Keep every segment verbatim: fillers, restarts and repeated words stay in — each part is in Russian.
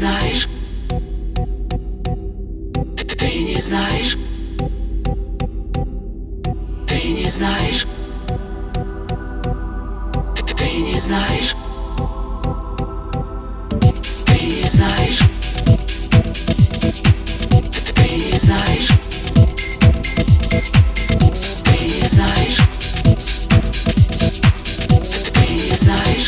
знаешь, ты не знаешь, ты не знаешь, ты не знаешь, ты не знаешь, ты не знаешь, ты не знаешь, ты не знаешь.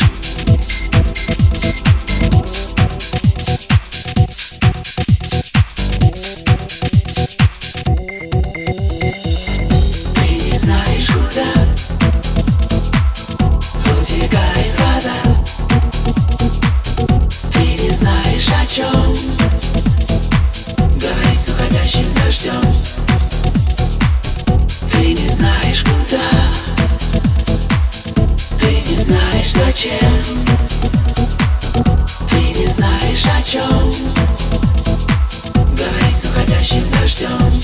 Говорить с уходящим дождем. Ты не знаешь куда, ты не знаешь зачем, ты не знаешь о чем. Говорить с уходящим дождем.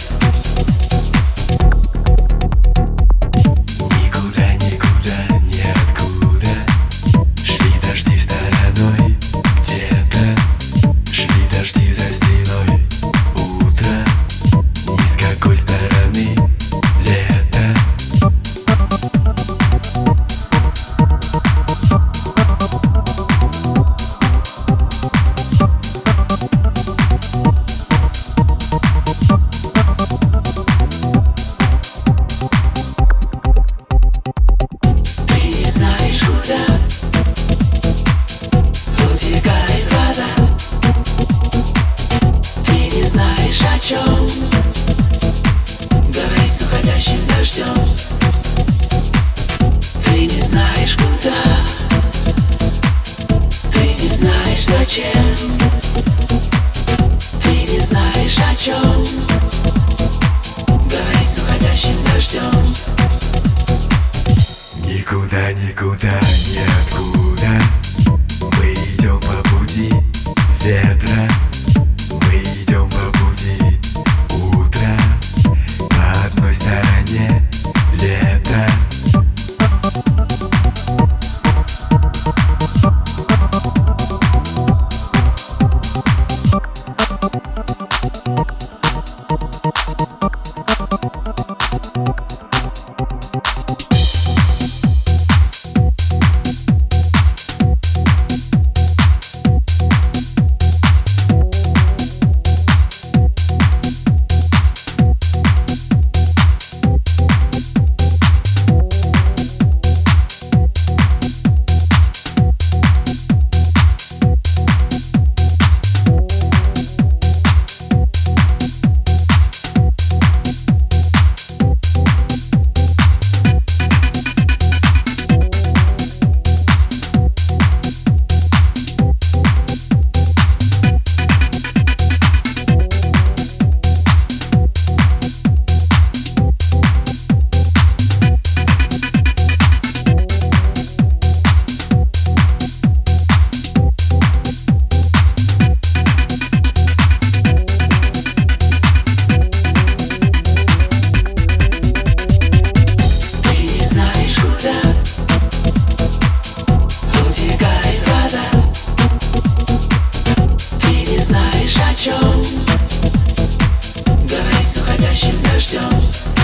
Говорить с уходящим дождем. Ты не знаешь куда, ты не знаешь зачем, ты не знаешь о чем. Говорить с уходящим дождем. Никуда, никуда, ниоткуда. Мы идем по пути ветра. Мы идем по пути утра. По одной стороне лето. Говорить с уходящим дождем.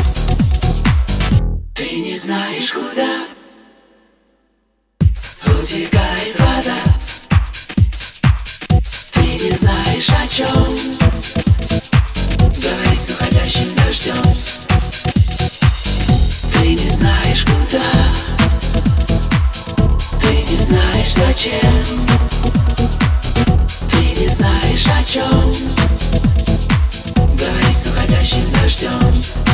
Ты не знаешь куда утекает вода. Ты не знаешь о чем. Говорить с уходящим дождем. Ты не знаешь куда, ты не знаешь зачем, ты не знаешь о чем. Говорить с уходящим дождем.